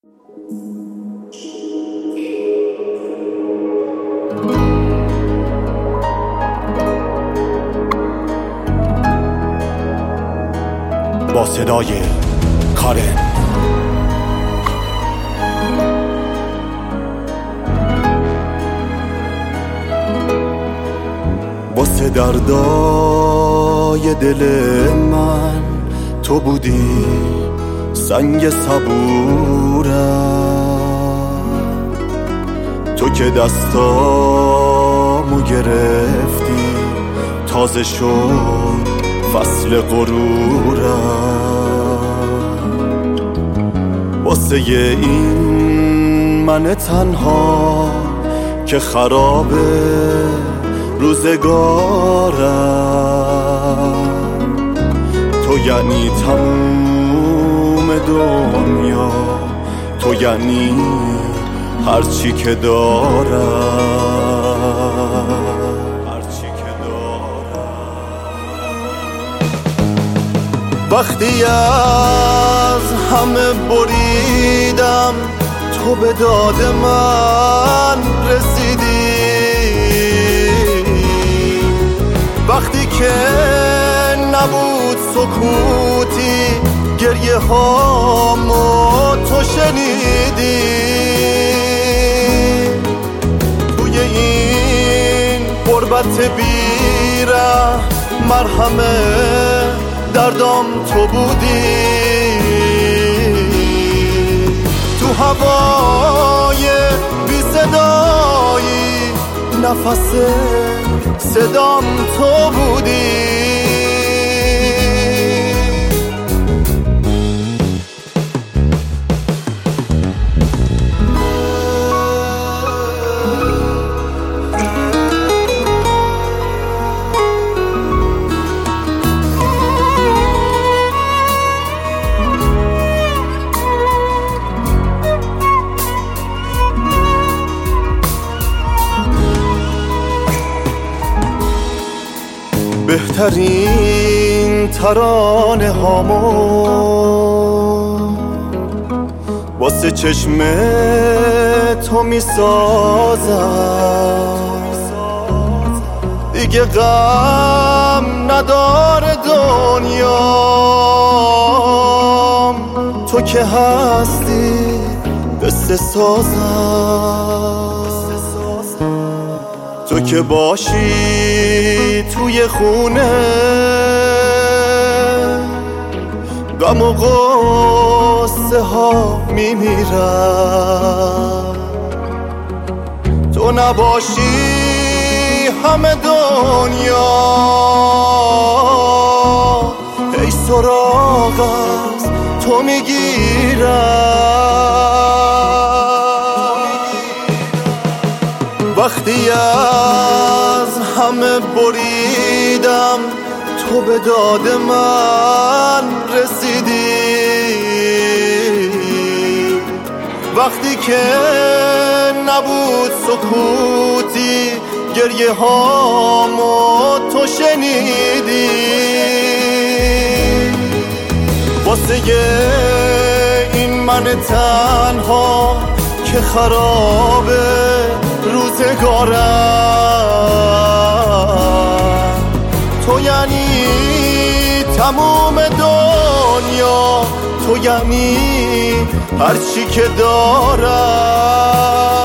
با صدای کارن واسه دردای دل من تو بودی سنگ صبورم، تو که دستامو گرفتی تازه شد فصل غرورم. واسه این من تنها که خرابه روزگارم، تو یعنی تموم دنیا، تو یعنی هرچی که دارم. وقتی از همه بریدم تو به داد من رسیدی، وقتی که نبود سکوتی گریه هامو تو شنیدی. توی این غربت بیره مرهمه دردام تو بودی، تو هوای بی صدایی نفس صدام تو بودی. بهترین ترانه هامو واسه چشم تو میسازم، دیگه غم نداره دنیام، تو که هستی قصه سازم. تو که باشی توی خونه غم و غصه ها میمیرم، تو نباشی همه دنیا ای سراغ از تو میگیرم. وقتی از همه بریدم تو به داد من رسیدی، وقتی که نبود سکوتی گریه هامو تو شنیدی. واسه این من تنها که خرابه روزگارم، تو یعنی تموم دنیا، تو یعنی هرچی که دارم.